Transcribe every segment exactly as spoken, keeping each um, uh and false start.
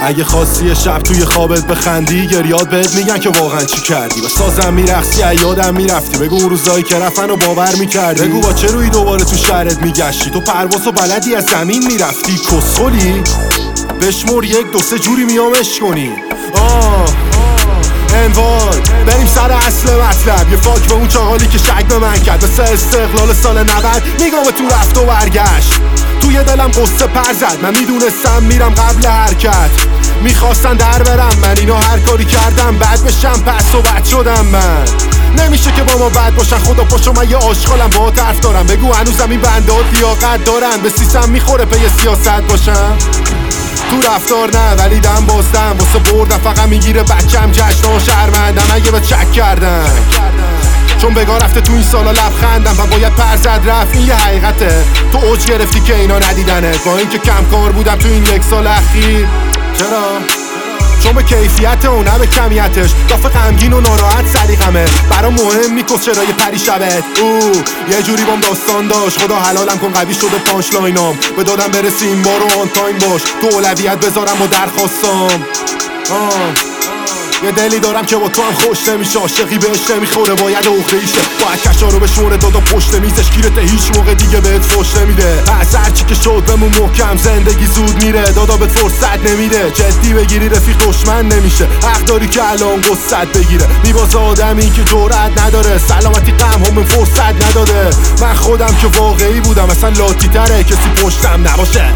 اگه خواستی شب توی خوابت بخندی، گریاد بهت میگن که واقعا چی کردی. با سازم میرقصی یادم میرفتی، بگو اون روزایی که رفتن و باور میکردی. بگو با چه روی دوباره تو شهرت میگشتی، تو پرواز و بلدی از زمین میرفتی. کسخلی بشمر یک دو سه جوری میامش کنی. آه انوار بریم سر اصل مطلب، یه فاک به اون چاقالی که شک به من کرد. مثل استقلال سال نود نگاه تو رفت و برگشت، توی دلم قصه پر زد. من میدونستم میرم قبل حرکت، میخواستن در برم من، اینا هر کاری کردم بد بشم، پس و بد شدم من. نمیشه که با ما بد باشن، خدا پاشو من یه آشغالم با طرف دارم. بگو هنوزم این بندات لیاقت دارن، به سیسم میخوره پی سیاست باشم. تو رفتار نه ولی دم باستم، واسه بردم فقط میگیره بچم جشن و شرمندم اگه به چک کردم، چون بگاه رفته تو این سالا لبخندم و باید پر زد رفت. این یه حقیقته، تو اوج گرفتی که اینا ندیدنت، با اینکه کم کار بودم تو این یک سال اخیر. چرا؟ چون به کیفیت و نه به کمیتش، دافه غمگین و ناراحت سلیقمه، برام مهم نیست چرای پری شبت. او یه جوری بام داستان داشت، خدا حلالم کن قوی شده پانچ لاینام، به دادم برسیم بارو آن تایم باش، تو اولویت بذارم و درخواستم. آه یه دلی دارم که با تو هم خوش نمیشه، عاشقی بهش نمیخوره باید عقده ایشه، باید کشا رو به شماره دادا پشت میزش گیرته، هیچ موقع دیگه بهت فوش نمیده. پس هرچی که شد بمون محکم، زندگی زود میره دادا بهت فرصت نمیده، جدی بگیری رفیق دشمن نمیشه، حق داری که الان قصت بگیره. میبازه آدمی که جرأت نداره، سلامتی غم هم فرصت نداده. من خودم که واقعی بودم اصلا لاتی تره کسی پشتم نباشه.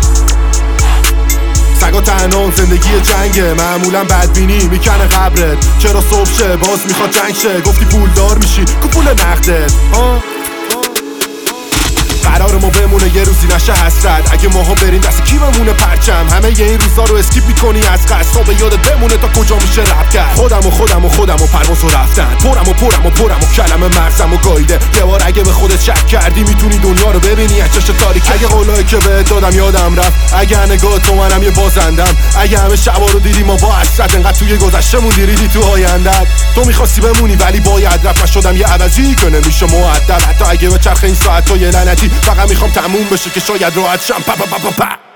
سگا تنان زندگی جنگه، معمولا بدبینی میکنه قبرت. چرا صبح شه باز میخواد جنگ شه، گفتی پولدار میشی کو پول نقدت. آه قرار ما بمونه یه روزی نشه حسرت، اگه ماها بریم دست کی بمونه پرچم. همه ی این روزا رو اسکیپ میکنی از قصد، به یادت بمونه تا کجا میشه رب کرد. خودم و خودم و خودم و پرواز و رفتن، پرم و پرم و پرم و کلمه مغزم و گایده. یه بار اگه به خودت شک کردی میتونی دنیا رو ببینی از چش تاریک. اگه قولایی که بهت دادم یادم رفت، اگه نگاه تو منم یه بازندم، اگه همه شبا رو دیدی ما با حسرت، انقدر توی گذشتمون دیدی تو آیندت. تو میخواستی بمونی ولی باید رفت، من شدم یه عوضی که نمیشه مؤدب. حتی اگه به چرخ این ساعت تو یه لعنتی، فقط میخوام تموم بشه که شاید راحت شم. پا پا پا پا پا.